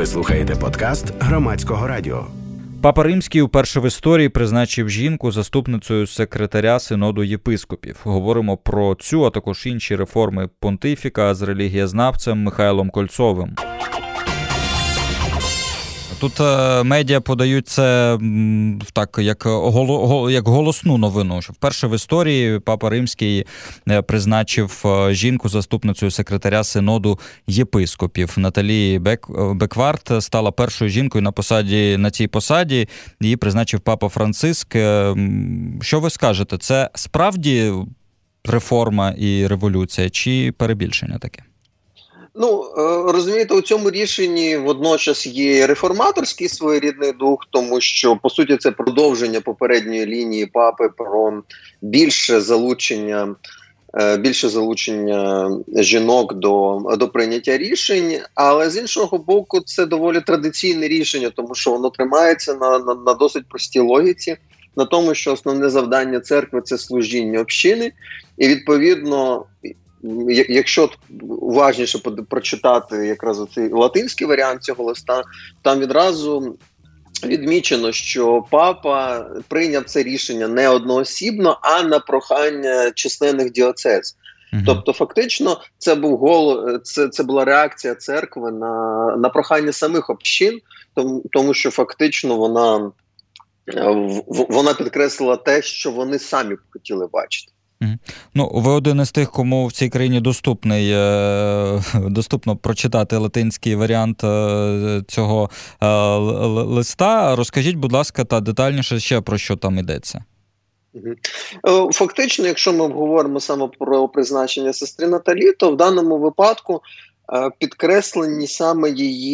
Ви слухаєте подкаст Громадського радіо. Папа Римський вперше в історії призначив жінку заступницею секретаря Синоду єпископів. Говоримо про цю, а також інші реформи понтифіка з релігієзнавцем Михайлом Кольцовим. Тут медіа подають це так, як голосну новину, що вперше в історії Папа Римський призначив жінку заступницею секретаря Синоду єпископів. Наталі Бекварт стала першою жінкою на цій посаді, її призначив Папа Франциск. Що ви скажете, це справді реформа і революція, чи перебільшення таке? Розумієте, у цьому рішенні водночас є реформаторський своєрідний дух, тому що, по суті, це продовження попередньої лінії папи про більше залучення жінок до прийняття рішень, але з іншого боку, це доволі традиційне рішення, тому що воно тримається на досить простій логіці, на тому, що основне завдання церкви – це служіння общини, і відповідно, якщо уважніше прочитати якраз оцей латинський варіант цього листа, там відразу відмічено, що папа прийняв це рішення не одноосібно, а на прохання численних діоцез. Тобто, фактично, це була реакція церкви на прохання самих общин, тому що фактично вона підкреслила те, що вони самі б хотіли бачити. Ви один із тих, кому в цій країні доступно прочитати латинський варіант цього листа. Розкажіть, будь ласка, детальніше ще про що там йдеться. Фактично, якщо ми говоримо саме про призначення сестри Наталі, то в даному випадку підкреслені саме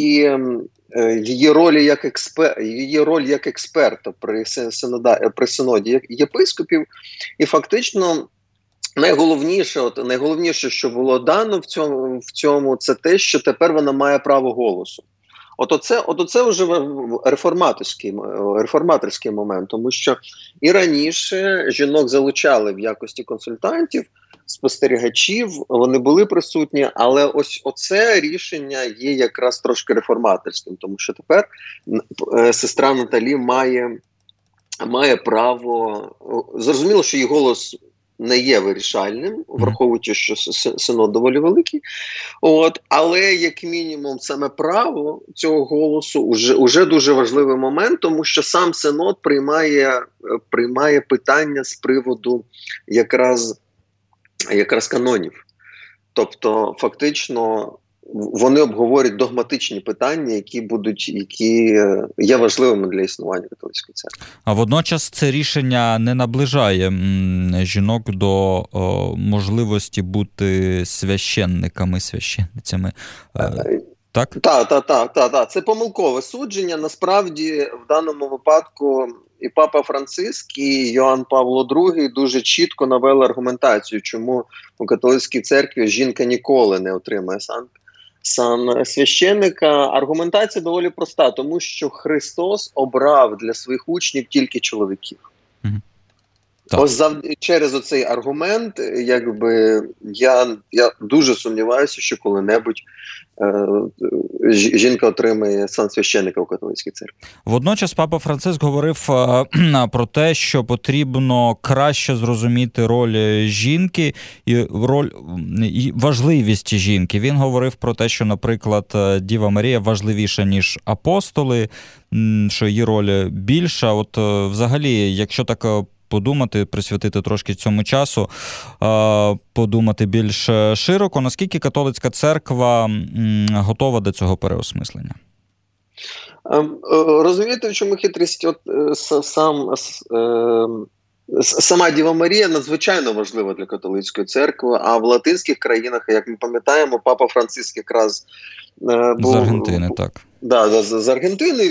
її роль як експерта при синоді єпископів, і фактично найголовніше, що було дано в цьому, це те, що тепер вона має право голосу. Оце вже реформаторський момент, тому що і раніше жінок залучали в якості консультантів, спостерігачів, вони були присутні, але ось оце рішення є якраз трошки реформаторським, тому що тепер сестра Наталі має право, зрозуміло, що її голос не є вирішальним, враховуючи, що синод доволі великий, але як мінімум саме право цього голосу уже дуже важливий момент, тому що сам синод приймає питання з приводу якраз канонів. Тобто, фактично, вони обговорюють догматичні питання, які є важливими для існування католицької церкви. А водночас це рішення не наближає жінок до можливості бути священниками, священницями. Так? Так. Це помилкове судження. Насправді, в даному випадку і Папа Франциск, і Йоанн Павло II дуже чітко навели аргументацію, чому у католицькій церкві жінка ніколи не отримає сан священника. Аргументація доволі проста, тому що Христос обрав для своїх учнів тільки чоловіків. Ось через оцей аргумент, я дуже сумніваюся, що коли-небудь жінка отримає сан священника у католицькій церкві. Водночас Папа Франциск говорив про те, що потрібно краще зрозуміти роль жінки і важливість жінки. Він говорив про те, що, наприклад, Діва Марія важливіша, ніж апостоли, що її роль більша. Взагалі, якщо так подумати, присвятити трошки цьому часу, подумати більш широко, наскільки католицька церква готова до цього переосмислення? Розумієте, в чому хитрість? Сама Діва Марія надзвичайно важлива для католицької церкви, а в латинських країнах, як ми пам'ятаємо, Папа Франциск якраз був... З Аргентини, так. З Аргентини,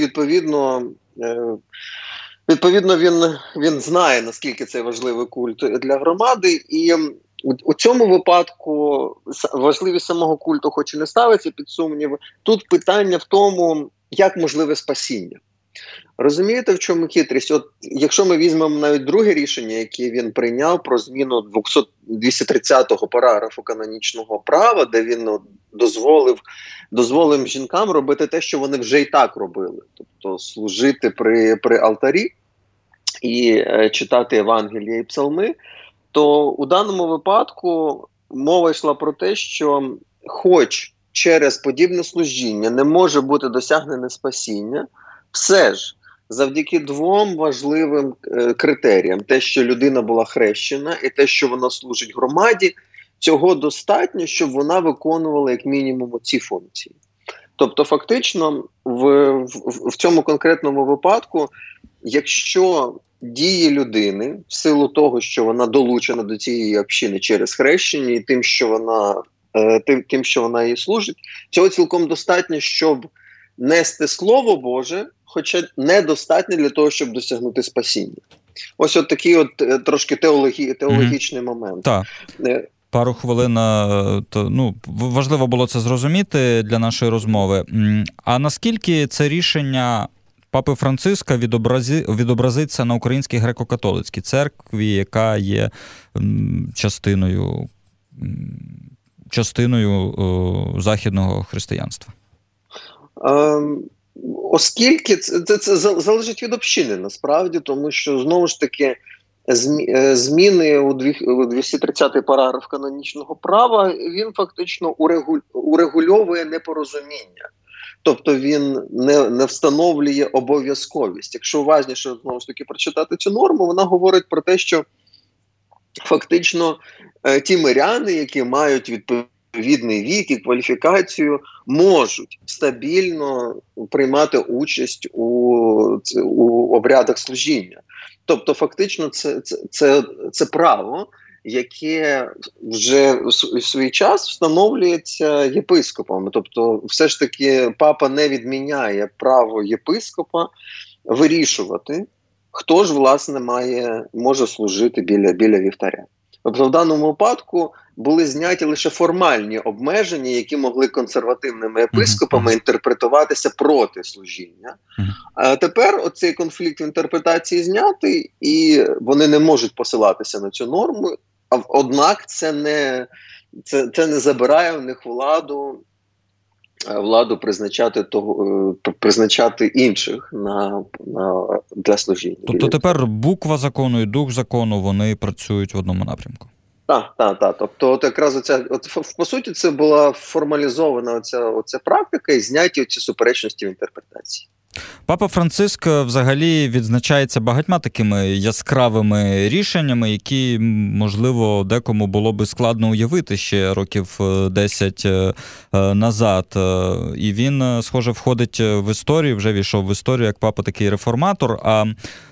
Відповідно, він знає, наскільки це важливий культ для громади, і у цьому випадку важливість самого культу хоч і не ставиться під сумнів. Тут питання в тому, як можливе спасіння. Розумієте, в чому хитрість? От якщо ми візьмемо навіть друге рішення, яке він прийняв про зміну 230-го параграфу канонічного права, де він дозволив жінкам робити те, що вони вже і так робили, тобто служити при алтарі і читати Євангелія і псалми, то у даному випадку мова йшла про те, що хоч через подібне служіння не може бути досягнене спасіння, все ж завдяки двом важливим критеріям: те, що людина була хрещена, і те, що вона служить громаді, цього достатньо, щоб вона виконувала як мінімум ці функції. Тобто фактично в цьому конкретному випадку, якщо дії людини в силу того, що вона долучена до цієї общини через хрещення і тим, що вона їй служить, цього цілком достатньо, щоб нести Слово Боже, хоча недостатньо для того, щоб досягнути спасіння. Ось от такий от трошки теологічний момент. Так. Пару хвилин, важливо було це зрозуміти для нашої розмови. А наскільки це рішення Папи Франциска відобразиться на Українській греко-католицькій церкві, яка є частиною західного християнства? Оскільки це залежить від общини, насправді, тому що, знову ж таки, зміни у 230-й параграф канонічного права, він фактично урегульовує непорозуміння. Тобто він не встановлює обов'язковість. Якщо уважніше, знову ж таки, прочитати цю норму, вона говорить про те, що фактично ті миряни, які мають відповідний вік і кваліфікацію, можуть стабільно приймати участь у обрядах служіння. Тобто фактично це право, яке вже в свій час встановлюється єпископом. Тобто все ж таки папа не відміняє право єпископа вирішувати, хто ж, власне, може служити біля вівтаря. Тобто в даному випадку були зняті лише формальні обмеження, які могли консервативними єпископами інтерпретуватися проти служіння. А тепер оцей конфлікт в інтерпретації знятий, і вони не можуть посилатися на цю норму, однак це не забирає в них владу призначати інших для служіння. Тобто тепер буква закону і дух закону, вони працюють в одному напрямку? Так. Тобто якраз по суті це була формалізована оця практика і зняті оці суперечності в інтерпретації. Папа Франциск взагалі відзначається багатьма такими яскравими рішеннями, які, можливо, декому було би складно уявити ще років 10 назад. І він, схоже, входить в історію, вже війшов в історію як папа такий реформатор. А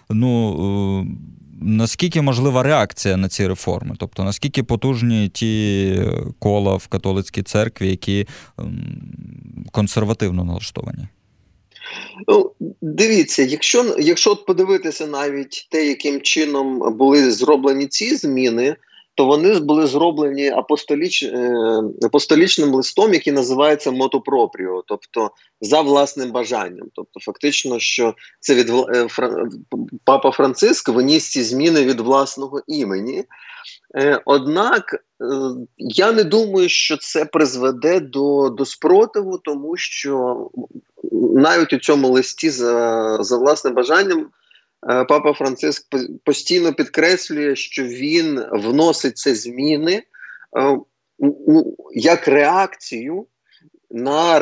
наскільки можлива реакція на ці реформи? Тобто, наскільки потужні ті кола в католицькій церкві, які консервативно налаштовані? Дивіться, якщо подивитися навіть те, яким чином були зроблені ці зміни, то вони були зроблені апостолічним листом, який називається «Моту пропріо», тобто за власним бажанням. Тобто фактично, що це Папа Франциск виніс ці зміни від власного імені. Однак я не думаю, що це призведе до спротиву, тому що навіть у цьому листі за власним бажанням Папа Франциск постійно підкреслює, що він вносить ці зміни як реакцію на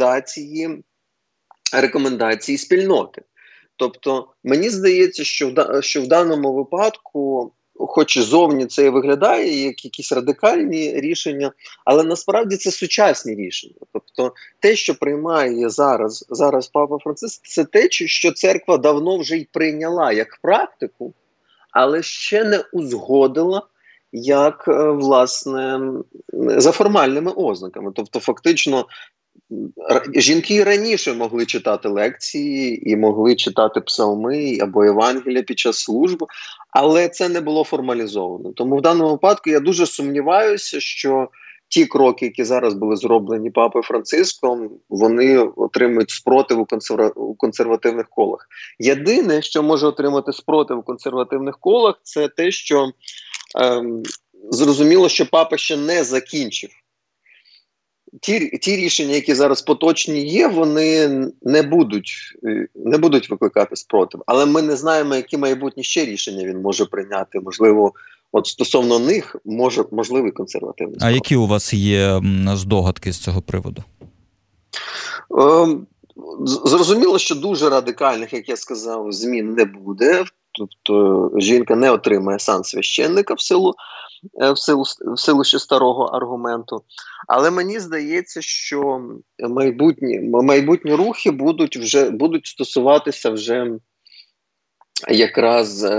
рекомендації спільноти. Тобто мені здається, що в даному випадку, хоч і зовні це і виглядає як якісь радикальні рішення, але насправді це сучасні рішення. Тобто те, що приймає зараз Папа Франциск, це те, що церква давно вже й прийняла як практику, але ще не узгодила як, власне, за формальними ознаками. Тобто фактично жінки і раніше могли читати лекції і могли читати псалми або Євангелія під час служби, але це не було формалізовано. Тому в даному випадку я дуже сумніваюся, що ті кроки, які зараз були зроблені Папою Франциском, вони отримують спротив у консервативних колах. Єдине, що може отримати спротив у консервативних колах, це те, що зрозуміло, що Папа ще не закінчив. Ті рішення, які зараз поточні є, вони не будуть викликати спротив. Але ми не знаємо, які майбутні ще рішення він може прийняти. Можливо, от стосовно них можливий консервативний спротив. А які у вас є здогадки з цього приводу? Зрозуміло, що дуже радикальних, як я сказав, змін не буде. Тобто жінка не отримає сан священника в силу ще старого аргументу. Але мені здається, що майбутні рухи будуть стосуватися вже якраз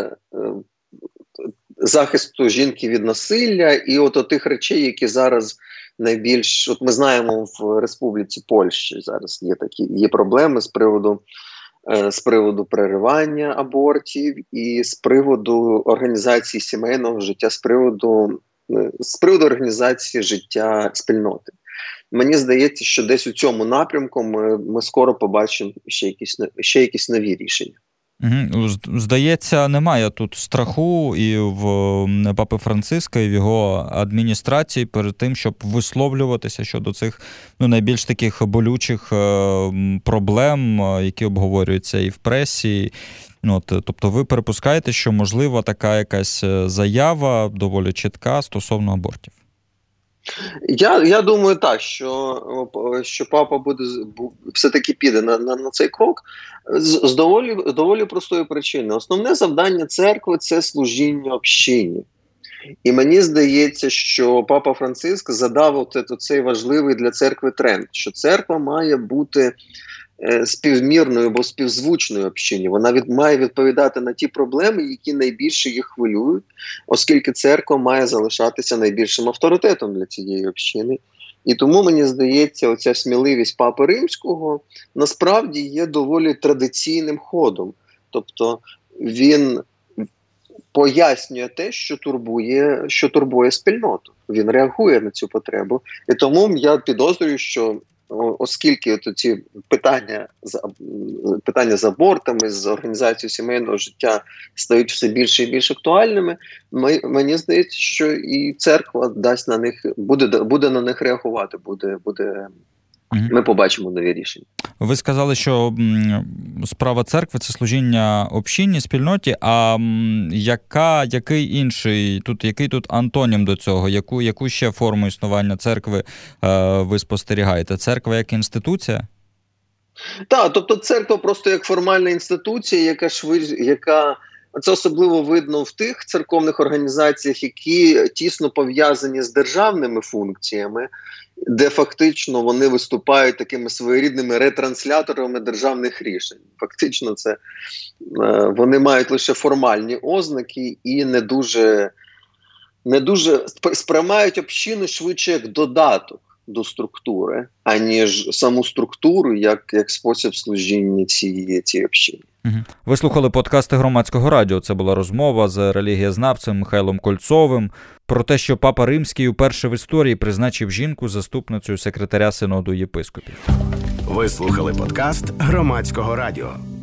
захисту жінки від насилля і от тих речей, які зараз найбільш... От ми знаємо, в Республіці Польщі зараз є проблеми з приводу переривання абортів і з приводу організації сімейного життя, з приводу організації життя спільноти. Мені здається, що десь у цьому напрямку ми скоро побачимо ще якісь нові рішення. Здається, немає тут страху і в Папи Франциска, і в його адміністрації перед тим, щоб висловлюватися щодо цих найбільш таких болючих проблем, які обговорюються і в пресі. Тобто ви припускаєте, що можлива така якась заява доволі чітка стосовно абортів? Я думаю так, що Папа все-таки піде на цей крок з доволі простої причини. Основне завдання церкви – це служіння общині. І мені здається, що Папа Франциск задав цей важливий для церкви тренд, що церква має бути співмірною або співзвучною общині. Вона має відповідати на ті проблеми, які найбільше їх хвилюють, оскільки церква має залишатися найбільшим авторитетом для цієї общини. І тому, мені здається, оця сміливість Папи Римського насправді є доволі традиційним ходом. Тобто він пояснює те, що турбує спільноту. Він реагує на цю потребу. І тому я підозрюю, що оскільки ці питання з абортами, з організацією сімейного життя стають все більше і більш актуальними, мені здається, що і церква дасть на них, буде на них реагувати, ми побачимо нові рішення. Ви сказали, що справа церкви – це служіння общині, спільноті, а який тут антонім до цього? Яку ще форму існування церкви ви спостерігаєте? Церква як інституція? Так, тобто церква просто як формальна інституція, яка це особливо видно в тих церковних організаціях, які тісно пов'язані з державними функціями, де фактично вони виступають такими своєрідними ретрансляторами державних рішень. Фактично вони мають лише формальні ознаки і не дуже сприймають общину швидше як додаток до структури, аніж саму структуру як спосіб служіння цієї общини. Ви слухали подкасти Громадського радіо. Це була розмова з релігієзнавцем Михайлом Кольцовим про те, що Папа Римський уперше в історії призначив жінку заступницею секретаря Синоду єпископів. Ви слухали подкаст Громадського радіо.